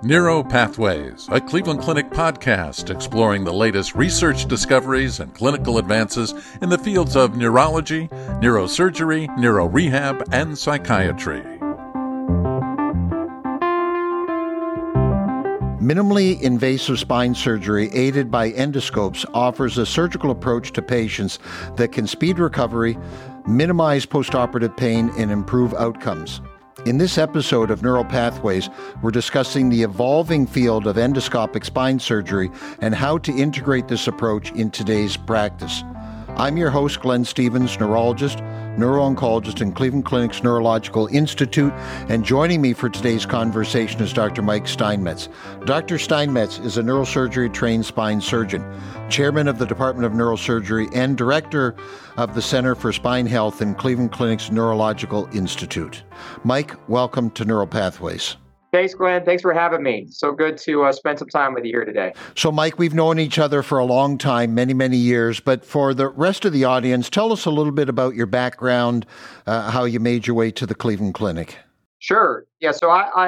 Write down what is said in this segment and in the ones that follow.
Neuropathways, a Cleveland Clinic podcast exploring the latest research discoveries and clinical advances in the fields of neurology, neurosurgery, neurorehab, and psychiatry. Minimally invasive spine surgery aided by endoscopes offers a surgical approach to patients that can speed recovery, minimize postoperative pain, and improve outcomes. In this episode of Neural Pathways, we're discussing the evolving field of endoscopic spine surgery and how to integrate this approach in today's practice. I'm your host, Glenn Stevens, neurologist, neuro-oncologist in Cleveland Clinic's Neurological Institute, and joining me for today's conversation is Dr. Mike Steinmetz. Dr. Steinmetz is a neurosurgery-trained spine surgeon, chairman of the Department of Neurosurgery, and director of the Center for Spine Health in Cleveland Clinic's Neurological Institute. Mike, welcome to Neural Pathways. Thanks, Glenn. Thanks for having me. So good to spend some time with you here today. So, Mike, we've known each other for a long time, many, many years. But for the rest of the audience, tell us a little bit about your background, how you made your way to the Cleveland Clinic. Sure. Yeah. So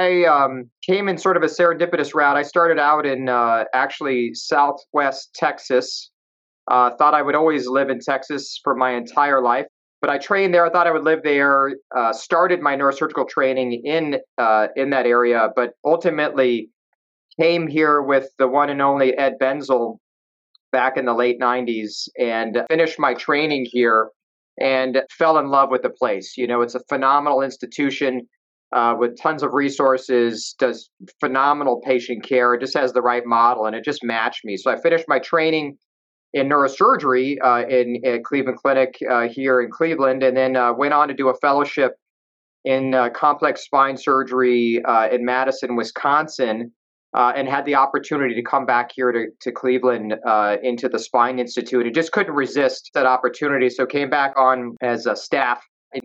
I came in sort of a serendipitous route. I started out in actually Southwest Texas. Thought I would always live in Texas for my entire life. But I trained there. I thought I would live there. Started my neurosurgical training in that area, but ultimately came here with the one and only Ed Benzel back in the late 90s and finished my training here and fell in love with the place. You know, it's a phenomenal institution with tons of resources, does phenomenal patient care. It just has the right model, and it just matched me. So I finished my training in neurosurgery in Cleveland Clinic here in Cleveland, and then went on to do a fellowship in complex spine surgery in Madison, Wisconsin, and had the opportunity to come back here to Cleveland into the Spine Institute, and just couldn't resist that opportunity. So came back on as a staff in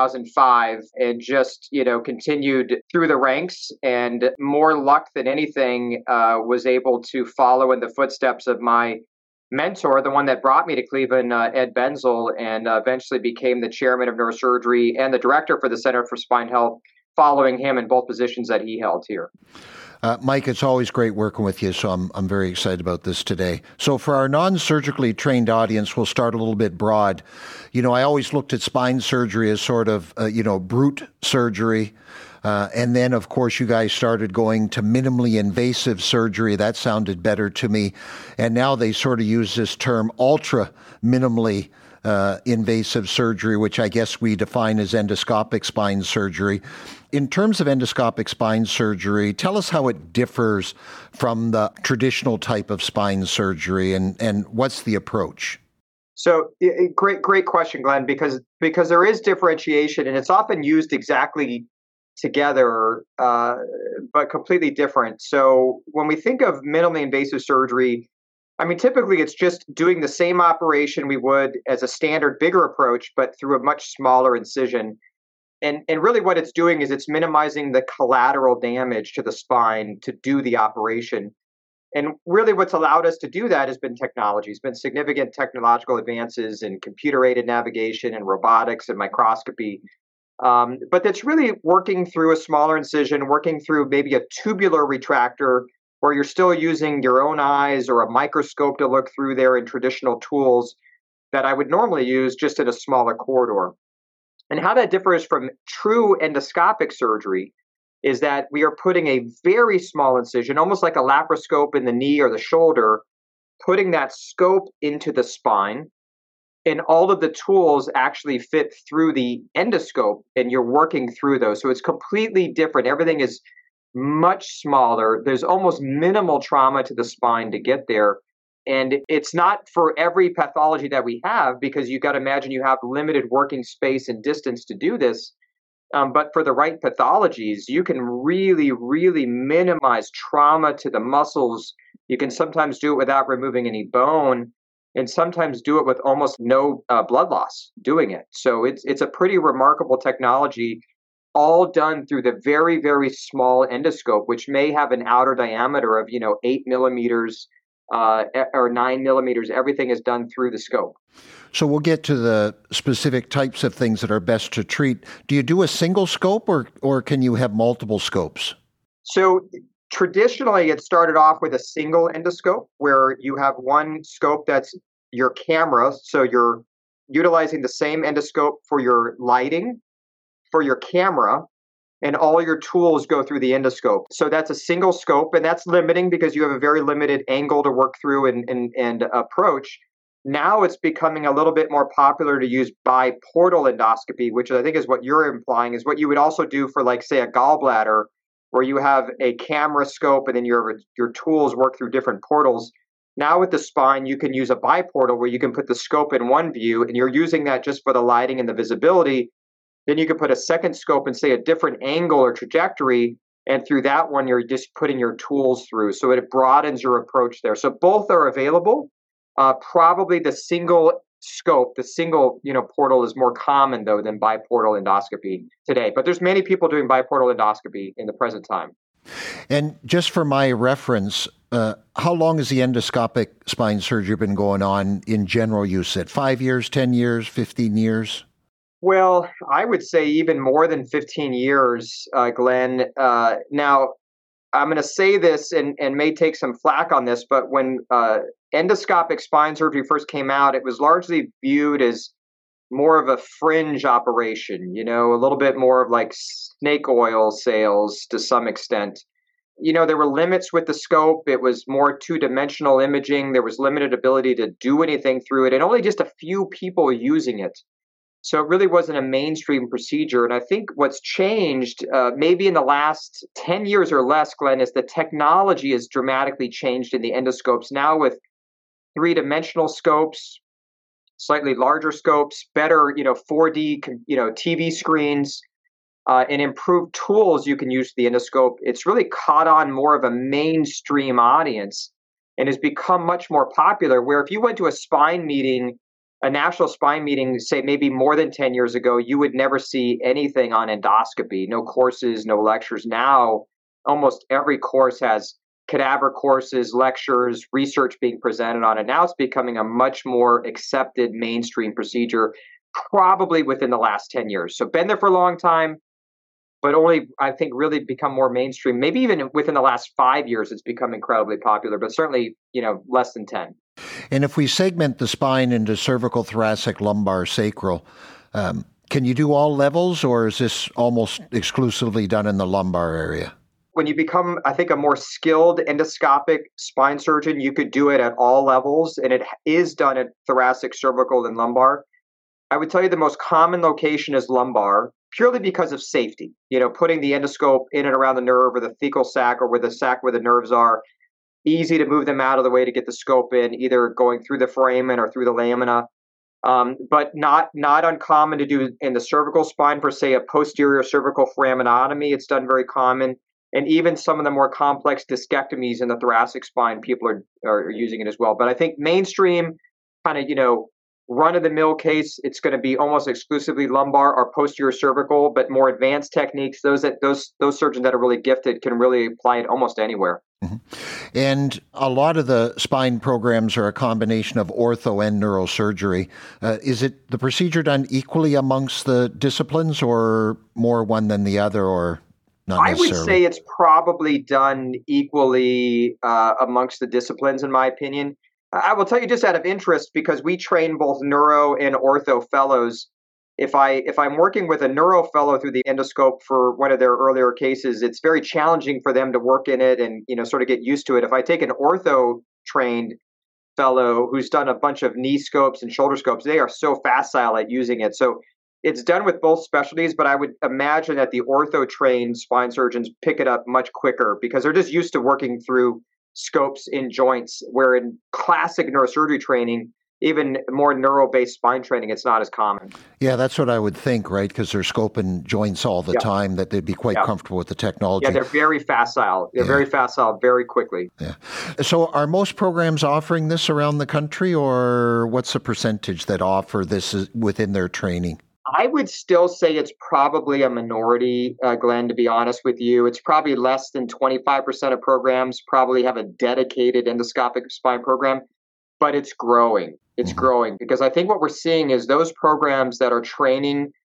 2005 and just, continued through the ranks, and more luck than anything was able to follow in the footsteps of my mentor, the one that brought me to Cleveland, Ed Benzel, and eventually became the chairman of neurosurgery and the director for the Center for Spine Health, following him in both positions that he held here. Mike, it's always great working with you, so I'm very excited about this today. So for our non-surgically trained audience, we'll start a little bit broad. I always looked at spine surgery as sort of, brute surgery. And then, of course, you guys started going to minimally invasive surgery. That sounded better to me. And now they sort of use this term ultra minimally invasive surgery, which I guess we define as endoscopic spine surgery. In terms of endoscopic spine surgery, tell us how it differs from the traditional type of spine surgery, and what's the approach? So great question, Glenn, because there is differentiation, and it's often used exactly together, but completely different. So when we think of minimally invasive surgery, typically it's just doing the same operation we would as a standard bigger approach, but through a much smaller incision. And really what it's doing is it's minimizing the collateral damage to the spine to do the operation. And really what's allowed us to do that has been technology. It's been significant technological advances in computer-aided navigation and robotics and microscopy. But that's really working through a smaller incision, working through maybe a tubular retractor where you're still using your own eyes or a microscope to look through there in traditional tools that I would normally use just in a smaller corridor. And how that differs from true endoscopic surgery is that we are putting a very small incision, almost like a laparoscope in the knee or the shoulder, putting that scope into the spine. And all of the tools actually fit through the endoscope, and you're working through those. So it's completely different. Everything is much smaller. There's almost minimal trauma to the spine to get there. And it's not for every pathology that we have, because you've got to imagine you have limited working space and distance to do this. But for the right pathologies, you can really, really minimize trauma to the muscles. You can sometimes do it without removing any bone, and sometimes do it with almost no blood loss doing it. So it's a pretty remarkable technology, all done through the very, very small endoscope, which may have an outer diameter of 8 millimeters or 9 millimeters. Everything is done through the scope. So we'll get to the specific types of things that are best to treat. Do you do a single scope or can you have multiple scopes? So Traditionally, it started off with a single endoscope where you have one scope that's your camera. So you're utilizing the same endoscope for your lighting, for your camera, and all your tools go through the endoscope. So that's a single scope, and that's limiting because you have a very limited angle to work through and approach. Now it's becoming a little bit more popular to use biportal endoscopy, which I think is what you're implying, is what you would also do for, like, say, a gallbladder, where you have a camera scope and then your tools work through different portals. Now with the spine, you can use a biportal where you can put the scope in one view and you're using that just for the lighting and the visibility. Then you can put a second scope and say a different angle or trajectory, and through that one, you're just putting your tools through. So it broadens your approach there. So both are available. Probably the single scope, the single portal is more common though than biportal endoscopy today. But there's many people doing biportal endoscopy in the present time. And just for my reference, how long has the endoscopic spine surgery been going on in general use? At 5 years, 10 years, 15 years? Well, I would say even more than 15 years, Glenn. Now, I'm going to say this and may take some flack on this, but when endoscopic spine surgery first came out, it was largely viewed as more of a fringe operation, a little bit more of like snake oil sales to some extent. There were limits with the scope. It was more two-dimensional imaging. There was limited ability to do anything through it, and only just a few people using it. So it really wasn't a mainstream procedure. And I think what's changed, maybe in the last 10 years or less, Glenn, is the technology has dramatically changed in the endoscopes. Now with three-dimensional scopes, slightly larger scopes, better, 4D, TV screens, and improved tools you can use the endoscope. It's really caught on more of a mainstream audience and has become much more popular, where if you went to a spine meeting, a national spine meeting, say maybe more than 10 years ago, you would never see anything on endoscopy, no courses, no lectures. Now, almost every course has cadaver courses, lectures, research being presented on it. Now it's becoming a much more accepted mainstream procedure, probably within the last 10 years. So been there for a long time, but only, I think, really become more mainstream. Maybe even within the last 5 years, it's become incredibly popular, but certainly, less than 10. And if we segment the spine into cervical, thoracic, lumbar, sacral, can you do all levels, or is this almost exclusively done in the lumbar area? When you become, I think, a more skilled endoscopic spine surgeon, you could do it at all levels, and it is done at thoracic, cervical, and lumbar. I would tell you the most common location is lumbar, purely because of safety. Putting the endoscope in and around the nerve or the thecal sac or where the nerves are, easy to move them out of the way to get the scope in, either going through the foramen or through the lamina. But not uncommon to do in the cervical spine for, say, a posterior cervical foraminotomy. It's done very common. And even some of the more complex discectomies in the thoracic spine, people are using it as well. But I think mainstream kind of, run-of-the-mill case, it's going to be almost exclusively lumbar or posterior cervical, but more advanced techniques, those surgeons that are really gifted can really apply it almost anywhere. Mm-hmm. And a lot of the spine programs are a combination of ortho and neurosurgery. Is it the procedure done equally amongst the disciplines, or more one than the other, or not necessarily? I would say it's probably done equally amongst the disciplines, in my opinion. I will tell you, just out of interest, because we train both neuro and ortho fellows. If I'm working with a neuro fellow through the endoscope for one of their earlier cases, it's very challenging for them to work in it and sort of get used to it. If I take an ortho trained fellow who's done a bunch of knee scopes and shoulder scopes, they are so facile at using it. So it's done with both specialties, but I would imagine that the ortho trained spine surgeons pick it up much quicker because they're just used to working through scopes in joints, where in classic neurosurgery training, even more neuro-based spine training, it's not as common. Yeah, that's what I would think, right? Because they're scoping joints all the time, that they'd be quite comfortable with the technology. Yeah, they're very facile. They're very facile very quickly. Yeah. So are most programs offering this around the country, or what's the percentage that offer this within their training? I would still say it's probably a minority, Glenn, to be honest with you. It's probably less than 25% of programs probably have a dedicated endoscopic spine program, but it's growing. It's growing because I think what we're seeing is those programs that are training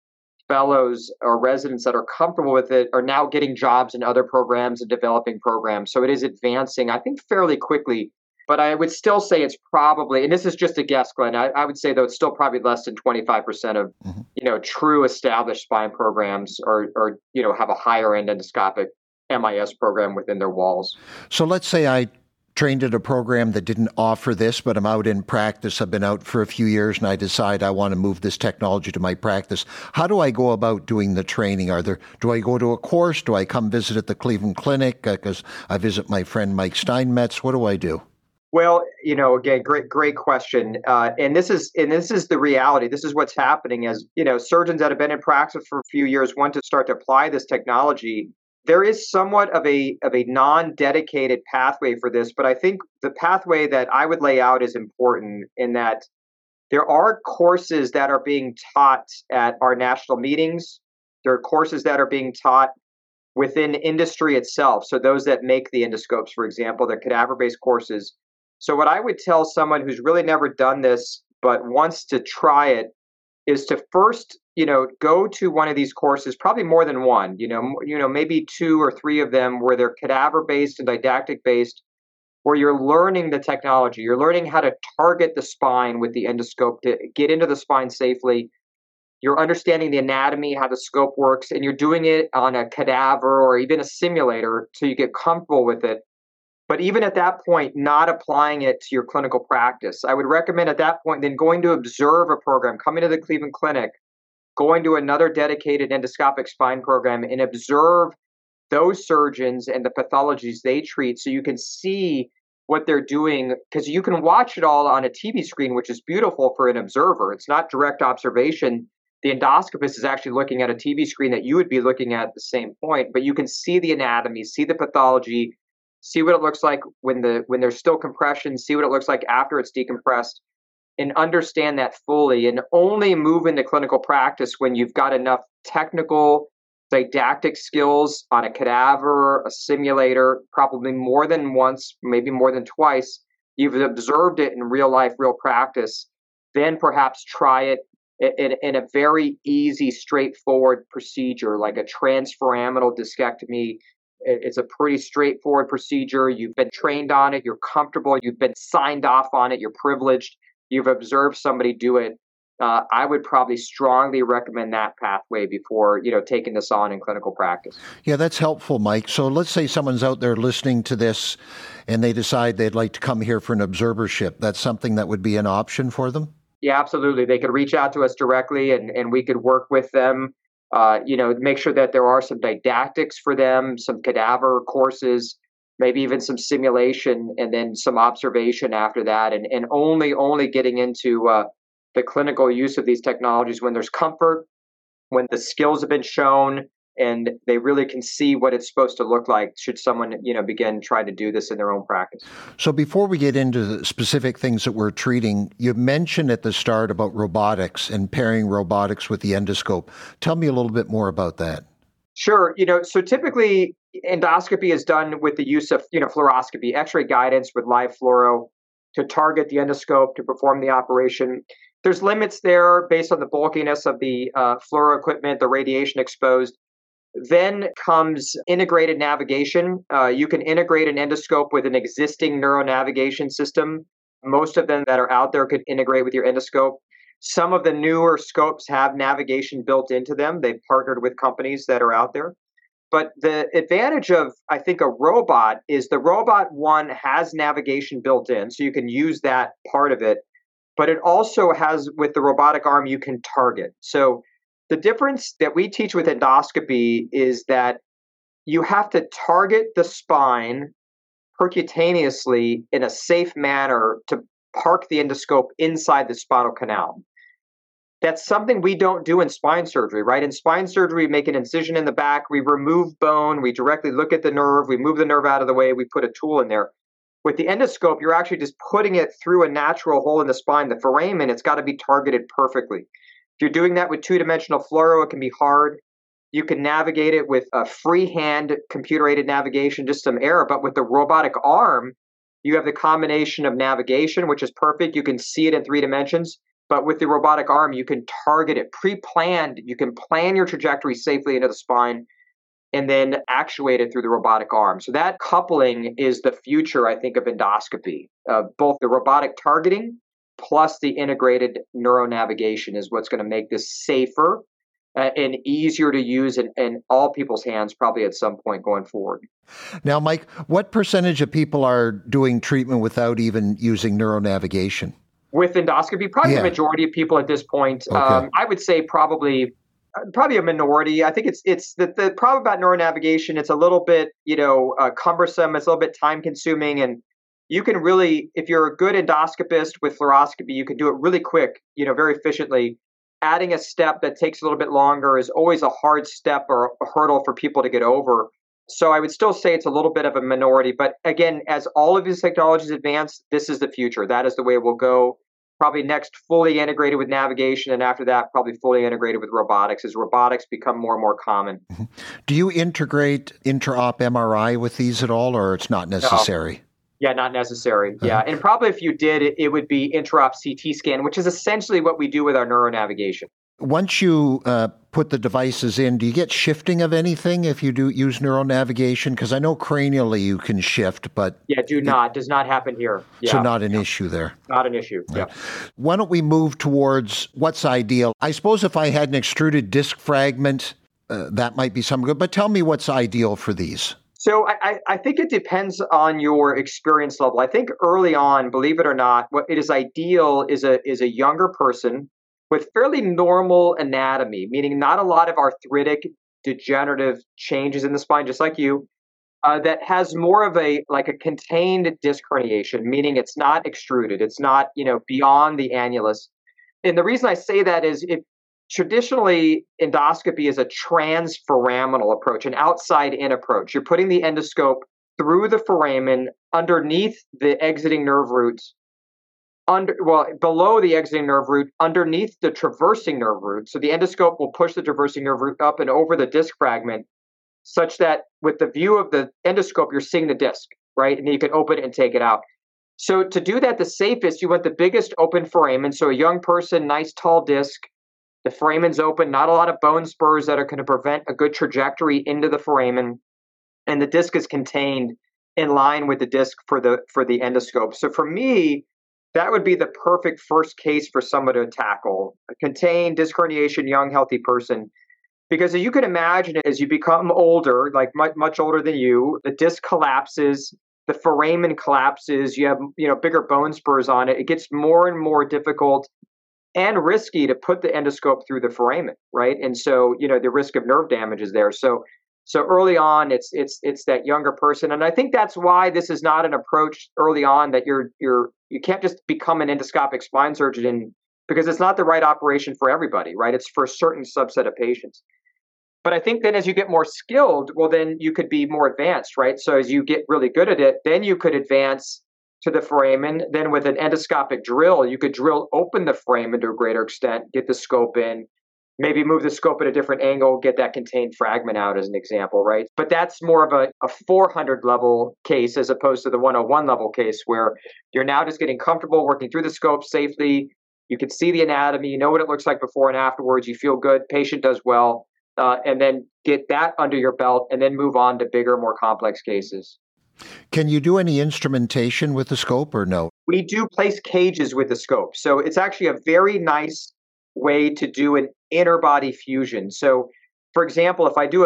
fellows or residents that are comfortable with it are now getting jobs in other programs and developing programs. So it is advancing, I think, fairly quickly. But I would still say it's probably, and this is just a guess, Glenn, I would say, though, it's still probably less than 25% of, true established spine programs or have a higher end endoscopic MIS program within their walls. So let's say I trained at a program that didn't offer this, but I'm out in practice. I've been out for a few years and I decide I want to move this technology to my practice. How do I go about doing the training? Do I go to a course? Do I come visit at the Cleveland Clinic? Because I visit my friend Mike Steinmetz. What do I do? Well, again, great question. And this is the reality. This is what's happening as, surgeons that have been in practice for a few years want to start to apply this technology. There is somewhat of a non-dedicated pathway for this, but I think the pathway that I would lay out is important in that there are courses that are being taught at our national meetings. There are courses that are being taught within industry itself. So those that make the endoscopes, for example, the cadaver-based courses. So what I would tell someone who's really never done this but wants to try it is to first, go to one of these courses, probably more than one, maybe 2 or 3 of them where they're cadaver-based and didactic-based, where you're learning the technology. You're learning how to target the spine with the endoscope to get into the spine safely. You're understanding the anatomy, how the scope works, and you're doing it on a cadaver or even a simulator so you get comfortable with it. But even at that point, not applying it to your clinical practice. I would recommend at that point then going to observe a program, coming to the Cleveland Clinic, going to another dedicated endoscopic spine program and observe those surgeons and the pathologies they treat so you can see what they're doing, because you can watch it all on a TV screen, which is beautiful for an observer. It's not direct observation. The endoscopist is actually looking at a TV screen that you would be looking at the same point, but you can see the anatomy, see the pathology, see what it looks like when there's still compression, see what it looks like after it's decompressed, and understand that fully, and only move into clinical practice when you've got enough technical didactic skills on a cadaver, a simulator, probably more than once, maybe more than twice. You've observed it in real life, real practice. Then perhaps try it in a very easy, straightforward procedure like a transforaminal discectomy. It's a pretty straightforward procedure. You've been trained on it. You're comfortable. You've been signed off on it. You're privileged. You've observed somebody do it. I would probably strongly recommend that pathway before, taking this on in clinical practice. Yeah, that's helpful, Mike. So let's say someone's out there listening to this and they decide they'd like to come here for an observership. That's something that would be an option for them? Yeah, absolutely. They could reach out to us directly and we could work with them, make sure that there are some didactics for them, some cadaver courses, maybe even some simulation, and then some observation after that, and only getting into the clinical use of these technologies when there's comfort, when the skills have been shown, and they really can see what it's supposed to look like should someone, begin trying to do this in their own practice. So before we get into the specific things that we're treating, you mentioned at the start about robotics and pairing robotics with the endoscope. Tell me a little bit more about that. Sure. So typically endoscopy is done with the use of, fluoroscopy, X-ray guidance with live fluoro to target the endoscope to perform the operation. There's limits there based on the bulkiness of the fluoro equipment, the radiation exposed. Then comes integrated navigation. You can integrate an endoscope with an existing neuronavigation system. Most of them that are out there could integrate with your endoscope. Some of the newer scopes have navigation built into them. They've partnered with companies that are out there. But the advantage of, I think, a robot is the robot, one, has navigation built in, so you can use that part of it. But it also has, with the robotic arm, you can target. So the difference that we teach with endoscopy is that you have to target the spine percutaneously in a safe manner to park the endoscope inside the spinal canal. That's something we don't do in spine surgery, right? In spine surgery, we make an incision in the back, we remove bone, we directly look at the nerve, we move the nerve out of the way, we put a tool in there. With the endoscope, you're actually just putting it through a natural hole in the spine, the foramen. It's got to be targeted perfectly. If you're doing that with two-dimensional fluoro, it can be hard. You can navigate it with a freehand computer-aided navigation, just some error. But with the robotic arm, you have the combination of navigation, which is perfect. You can see it in 3 dimensions. But with the robotic arm, you can target it pre-planned. You can plan your trajectory safely into the spine and then actuate it through the robotic arm. So that coupling is the future, I think, of endoscopy. Both the robotic targeting plus the integrated neuronavigation is what's going to make this safer and easier to use in all people's hands probably at some point going forward. Now, Mike, what percentage of people are doing treatment without even using neuronavigation? With endoscopy, probably the majority of people at this point. Okay. I would say probably a minority. I think it's the problem about neuronavigation. It's a little bit cumbersome. It's a little bit time consuming, and you can really, if you're a good endoscopist with fluoroscopy, you can do it really quick, very efficiently. Adding a step that takes a little bit longer is always a hard step or a hurdle for people to get over. So I would still say it's a little bit of a minority. But again, as all of these technologies advance, this is the future. That is the way it will go. Probably next fully integrated with navigation, and after that, probably fully integrated with robotics as robotics become more and more common. Mm-hmm. Do you integrate intra-op MRI with these at all, or it's not necessary? No. Yeah, not necessary. Yeah, and probably if you did, it would be intra-op CT scan, which is essentially what we do with our neuronavigation. Once you put the devices in, do you get shifting of anything if you do use neuronavigation? Because I know cranially you can shift, but... Yeah, does not happen here. Yeah. So not an issue there. Not an issue, yeah. Why don't we move towards what's ideal? I suppose if I had an extruded disc fragment, that might be some good, but tell me what's ideal for these. So I think it depends on your experience level. I think early on, believe it or not, what it is ideal is a younger person with fairly normal anatomy, meaning not a lot of arthritic, degenerative changes in the spine, just like you, that has more of a contained disc herniation, meaning it's not extruded, it's not beyond the annulus. And the reason I say that is traditionally, endoscopy is a transforaminal approach, an outside-in approach. You're putting the endoscope through the foramen underneath the exiting nerve roots, below the exiting nerve root, underneath the traversing nerve root. So the endoscope will push the traversing nerve root up and over the disc fragment, such that with the view of the endoscope, you're seeing the disc, right? And then you can open it and take it out. So to do that the safest, you want the biggest open foramen. So a young person, nice tall disc. The foramen's open, not a lot of bone spurs that are going to prevent a good trajectory into the foramen, and the disc is contained in line with the disc for the endoscope. So for me, that would be the perfect first case for someone to tackle: a contained disc herniation, young, healthy person. Because you can imagine as you become older, like much older than you, the disc collapses, the foramen collapses, you have bigger bone spurs on it. It gets more and more difficult and risky to put the endoscope through the foramen, right? And so, the risk of nerve damage is there. So early on, it's that younger person, and I think that's why this is not an approach early on that you can't just become an endoscopic spine surgeon, because it's not the right operation for everybody, right? It's for a certain subset of patients. But I think then as you get more skilled, well, then you could be more advanced, right? So as you get really good at it, then you could advance to the foramen. Then with an endoscopic drill, you could drill open the foramen to a greater extent, get the scope in, maybe move the scope at a different angle, get that contained fragment out as an example, right? But that's more of a 400 level case as opposed to the 101 level case where you're now just getting comfortable working through the scope safely. You can see the anatomy, you know what it looks like before and afterwards, you feel good, patient does well, and then get that under your belt and then move on to bigger, more complex cases. Can you do any instrumentation with the scope or no? We do place cages with the scope. So it's actually a very nice way to do an inner body fusion. So for example, if I do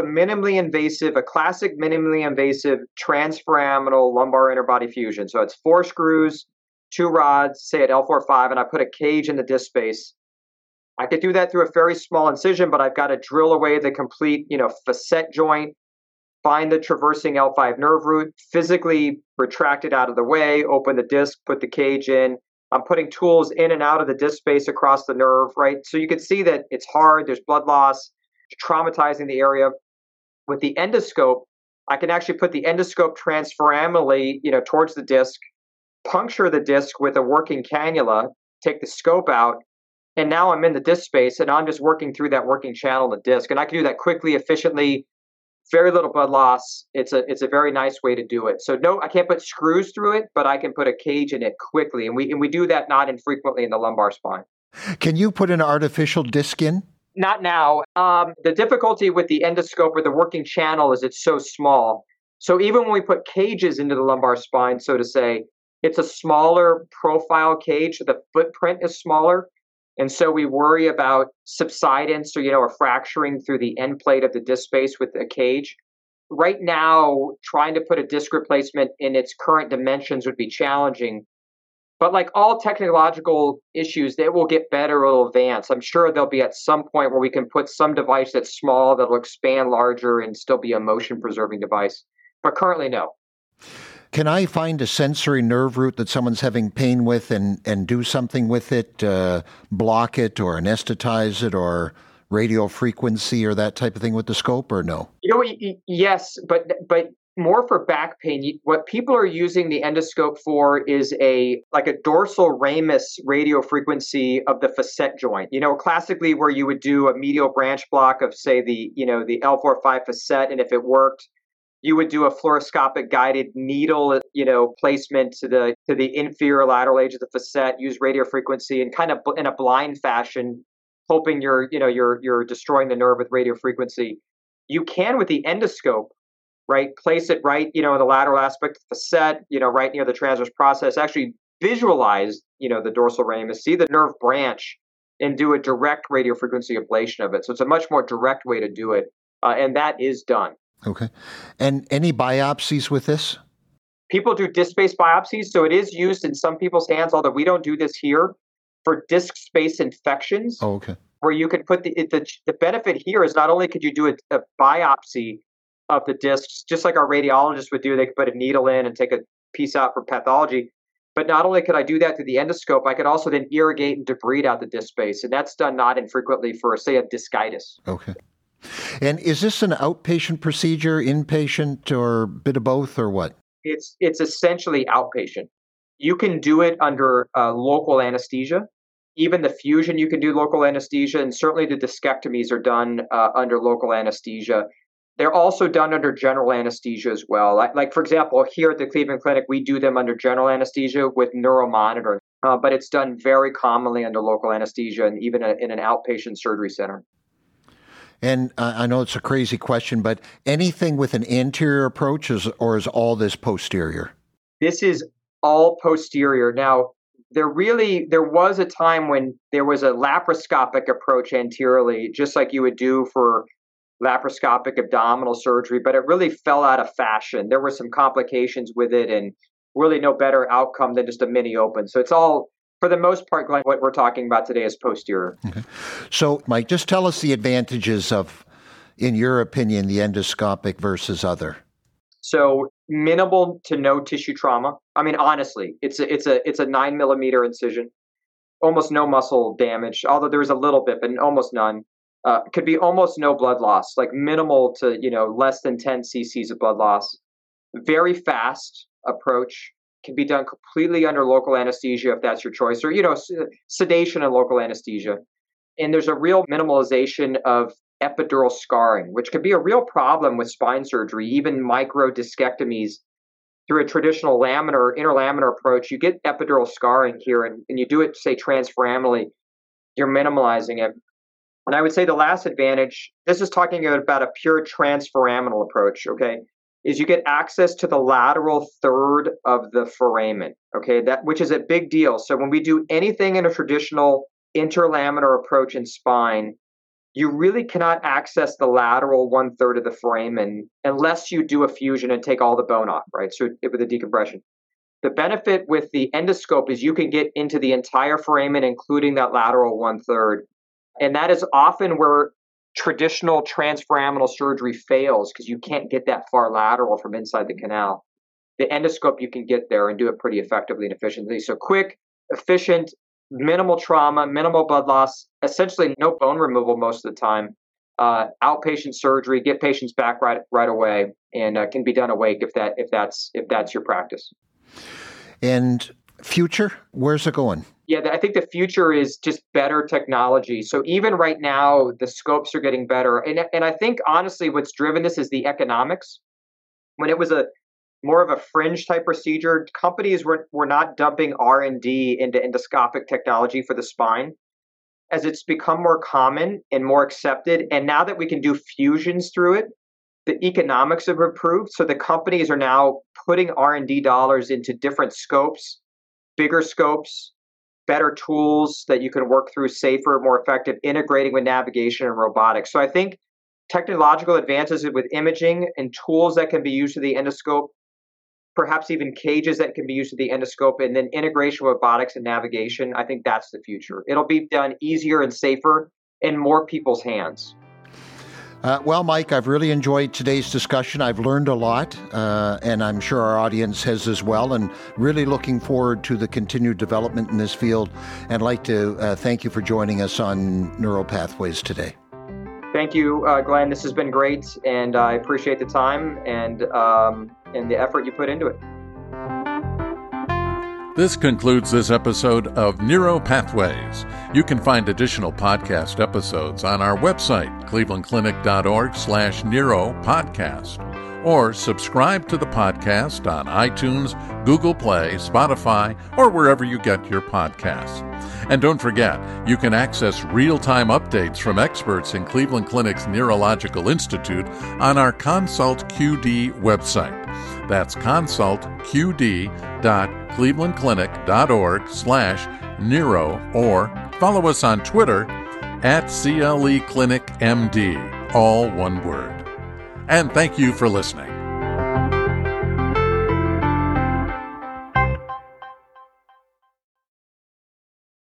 a classic minimally invasive transforaminal lumbar inner body fusion, so it's 4 screws, 2 rods, say at L4-5, and I put a cage in the disc space. I could do that through a very small incision, but I've got to drill away the complete, facet joint, find the traversing L5 nerve root, physically retract it out of the way, open the disc, put the cage in. I'm putting tools in and out of the disc space across the nerve, right? So you can see that it's hard, there's blood loss, traumatizing the area. With the endoscope, I can actually put the endoscope transforaminally, towards the disc, puncture the disc with a working cannula, take the scope out, and now I'm in the disc space and I'm just working through that working channel in the disc. And I can do that quickly, efficiently, very little blood loss. It's a very nice way to do it. So no, I can't put screws through it, but I can put a cage in it quickly. And we do that not infrequently in the lumbar spine. Can you put an artificial disc in? Not now. The difficulty with the endoscope or the working channel is it's so small. So even when we put cages into the lumbar spine, so to say, it's a smaller profile cage. So the footprint is smaller. And so we worry about subsidence or, or fracturing through the end plate of the disc space with a cage. Right now, trying to put a disc replacement in its current dimensions would be challenging. But like all technological issues, they will get better or will advance. I'm sure there'll be at some point where we can put some device that's small that'll expand larger and still be a motion preserving device. But currently, no. Can I find a sensory nerve root that someone's having pain with and do something with it, block it or anesthetize it or radio frequency or that type of thing with the scope, or no? Yes, but more for back pain. What people are using the endoscope for is like a dorsal ramus radio frequency of the facet joint. Classically where you would do a medial branch block of, say, the L4-5 facet, and if it worked, you would do a fluoroscopic guided needle, placement to the inferior lateral edge of the facet, use radio frequency, and kind of in a blind fashion, hoping you're destroying the nerve with radio frequency. You can with the endoscope, right? Place it right, in the lateral aspect of the facet, right near the transverse process. Actually visualize, the dorsal ramus, see the nerve branch, and do a direct radio frequency ablation of it. So it's a much more direct way to do it, and that is done. Okay. And any biopsies with this? People do disc-based biopsies, so it is used in some people's hands, although we don't do this here, for disc space infections. Oh, okay. Where you can put the benefit here is not only could you do a biopsy of the discs, just like our radiologist would do, they could put a needle in and take a piece out for pathology. But not only could I do that through the endoscope, I could also then irrigate and debride out the disc space. And that's done not infrequently for, say, a discitis. Okay. And is this an outpatient procedure, inpatient, or a bit of both, or what? It's essentially outpatient. You can do it under local anesthesia. Even the fusion, you can do local anesthesia, and certainly the discectomies are done under local anesthesia. They're also done under general anesthesia as well. Like for example, here at the Cleveland Clinic, we do them under general anesthesia with neuromonitoring, but it's done very commonly under local anesthesia and even in an outpatient surgery center. And I know it's a crazy question, but anything with an anterior approach or is all this posterior? This is all posterior. Now, there was a time when there was a laparoscopic approach anteriorly, just like you would do for laparoscopic abdominal surgery, but it really fell out of fashion. There were some complications with it and really no better outcome than just a mini open. So it's all, for the most part, Glenn, what we're talking about today is posterior. Okay. So, Mike, just tell us the advantages of, in your opinion, the endoscopic versus other. So minimal to no tissue trauma. I mean, honestly, it's a 9mm incision, almost no muscle damage, although there's a little bit, but almost none. Could be almost no blood loss, like minimal to less than 10 cc's of blood loss. Very fast approach. Can be done completely under local anesthesia if that's your choice, or sedation and local anesthesia. And there's a real minimalization of epidural scarring, which could be a real problem with spine surgery, even micro discectomies. Through a traditional laminar, interlaminar approach, you get epidural scarring here, and you do it, say, transforaminally, you're minimalizing it. And I would say the last advantage, this is talking about a pure transforaminal approach, okay, is you get access to the lateral third of the foramen, okay, which is a big deal. So when we do anything in a traditional interlaminar approach in spine, you really cannot access the lateral 1/3 of the foramen unless you do a fusion and take all the bone off, right? So with a decompression. The benefit with the endoscope is you can get into the entire foramen, including that lateral 1/3. And that is often where traditional transforaminal surgery fails, because you can't get that far lateral from inside the canal. The endoscope, you can get there and do it pretty effectively and efficiently. So quick, efficient, minimal trauma, minimal blood loss, essentially no bone removal most of the time. Outpatient surgery, get patients back right away, and can be done awake if that's your practice. And future, where's it going? Yeah, I think the future is just better technology. So even right now, the scopes are getting better. And I think, honestly, what's driven this is the economics. When it was more of a fringe type procedure, companies were not dumping R&D into endoscopic technology for the spine. as it's become more common and more accepted, and now that we can do fusions through it, the economics have improved. So the companies are now putting R&D dollars into different scopes, bigger scopes, better tools that you can work through safer, more effective, integrating with navigation and robotics. So I think technological advances with imaging and tools that can be used to the endoscope, perhaps even cages that can be used to the endoscope, and then integration with robotics and navigation, I think that's the future. It'll be done easier and safer in more people's hands. Well, Mike, I've really enjoyed today's discussion. I've learned a lot, and I'm sure our audience has as well, and really looking forward to the continued development in this field. And I'd like to thank you for joining us on Neuropathways today. Thank you, Glenn. This has been great, and I appreciate the time and the effort you put into it. This concludes this episode of Neuropathways. You can find additional podcast episodes on our website, clevelandclinic.org/neuropodcast, or subscribe to the podcast on iTunes, Google Play, Spotify, or wherever you get your podcasts. And don't forget, you can access real-time updates from experts in Cleveland Clinic's Neurological Institute on our Consult QD website. That's consultqd.clevelandclinic.org/neuro, or follow us on Twitter @CLEClinicMD, all one word. And thank you for listening.